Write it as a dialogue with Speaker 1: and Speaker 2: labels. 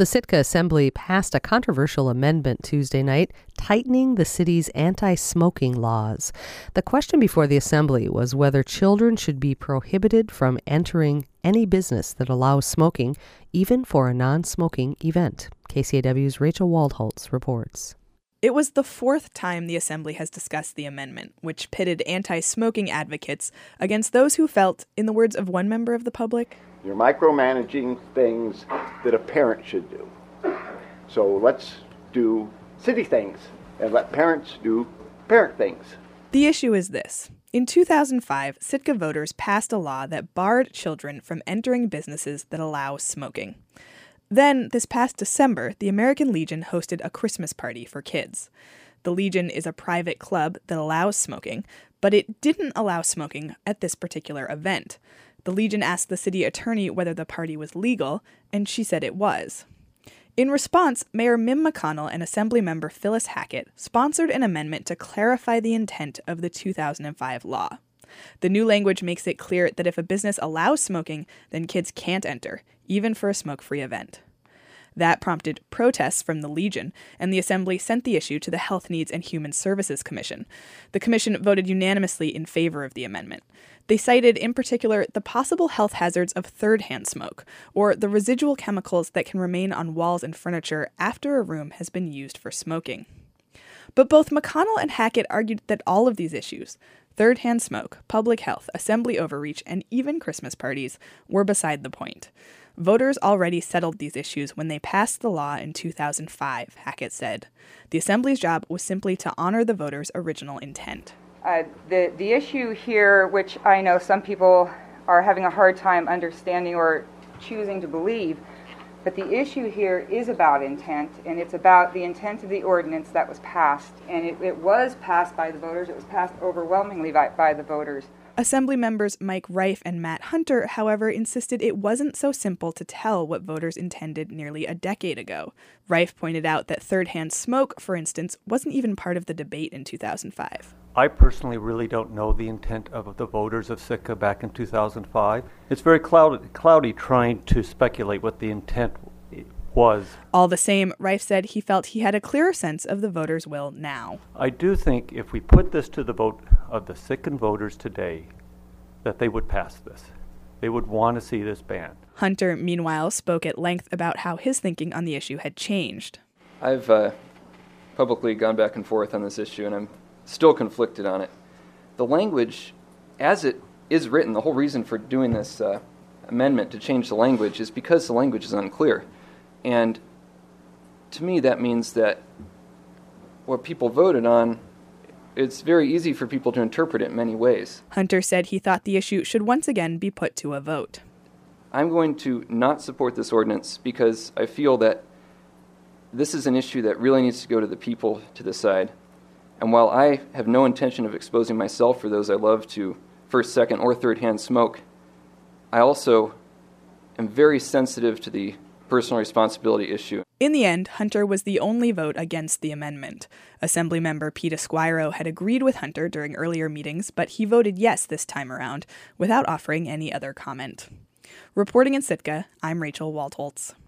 Speaker 1: The Sitka Assembly passed a controversial amendment Tuesday night, tightening the city's anti-smoking laws. The question before the Assembly was whether children should be prohibited from entering any business that allows smoking, even for a non-smoking event. KCAW's Rachel Waldholtz reports.
Speaker 2: It was the fourth time the Assembly has discussed the amendment, which pitted anti-smoking advocates against those who felt, in the words of one member of the public,
Speaker 3: "You're micromanaging things that a parent should do. So let's do city things and let parents do parent things."
Speaker 2: The issue is this. In 2005, Sitka voters passed a law that barred children from entering businesses that allow smoking. Then, this past December, the American Legion hosted a Christmas party for kids. The Legion is a private club that allows smoking, but it didn't allow smoking at this particular event. The Legion asked the city attorney whether the party was legal, and she said it was. In response, Mayor Mim McConnell and Assemblymember Phyllis Hackett sponsored an amendment to clarify the intent of the 2005 law. The new language makes it clear that if a business allows smoking, then kids can't enter, even for a smoke-free event. That prompted protests from the Legion, and the Assembly sent the issue to the Health Needs and Human Services Commission. The commission voted unanimously in favor of the amendment. They cited, in particular, the possible health hazards of third-hand smoke, or the residual chemicals that can remain on walls and furniture after a room has been used for smoking. But both McConnell and Hackett argued that all of these issues, third-hand smoke, public health, Assembly overreach, and even Christmas parties, were beside the point. Voters already settled these issues when they passed the law in 2005, Hackett said. The Assembly's job was simply to honor the voters' original intent.
Speaker 4: The issue here, which I know some people are having a hard time understanding or choosing to believe, but the issue here is about intent, and it's about the intent of the ordinance that was passed. And it was passed by the voters. It was passed overwhelmingly by the voters.
Speaker 2: Assembly members Mike Rife and Matt Hunter, however, insisted it wasn't so simple to tell what voters intended nearly a decade ago. Rife pointed out that third-hand smoke, for instance, wasn't even part of the debate in 2005.
Speaker 5: I personally really don't know the intent of the voters of Sitka back in 2005. It's very cloudy trying to speculate what the intent was.
Speaker 2: All the same, Rife said he felt he had a clearer sense of the voters' will now.
Speaker 5: I do think if we put this to the vote of the Sitkan voters today, that they would pass this. They would want to see this banned.
Speaker 2: Hunter, meanwhile, spoke at length about how his thinking on the issue had changed.
Speaker 6: I've publicly gone back and forth on this issue, and I'm still conflicted on it. The language, as it is written, the whole reason for doing this amendment to change the language is because the language is unclear. And to me, that means that what people voted on, it's very easy for people to interpret it in many ways.
Speaker 2: Hunter said he thought the issue should once again be put to a vote.
Speaker 6: I'm going to not support this ordinance because I feel that this is an issue that really needs to go to the people to decide. And while I have no intention of exposing myself or those I love to first, second, or third-hand smoke, I also am very sensitive to the personal responsibility issue.
Speaker 2: In the end, Hunter was the only vote against the amendment. Assemblymember Pete Esquiro had agreed with Hunter during earlier meetings, but he voted yes this time around, without offering any other comment. Reporting in Sitka, I'm Rachel Waldholtz.